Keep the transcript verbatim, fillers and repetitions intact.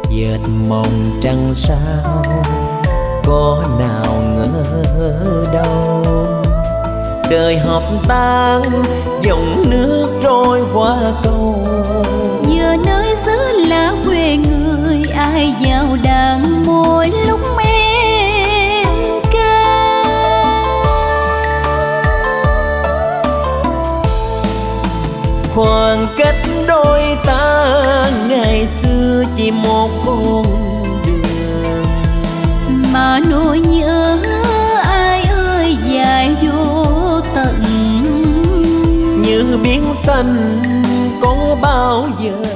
dệt mộng trăng sao, có nào ngờ đâu đời hợp tan dòng nước trôi qua cầu. Giờ nơi xứ là quê người, ai vào đàn môi lúc em ca. Khoảng cách đôi ta ngày xưa chỉ một con đường, mà nỗi nhớ ai ơi dài vô tận. như biển xanh có bao giờ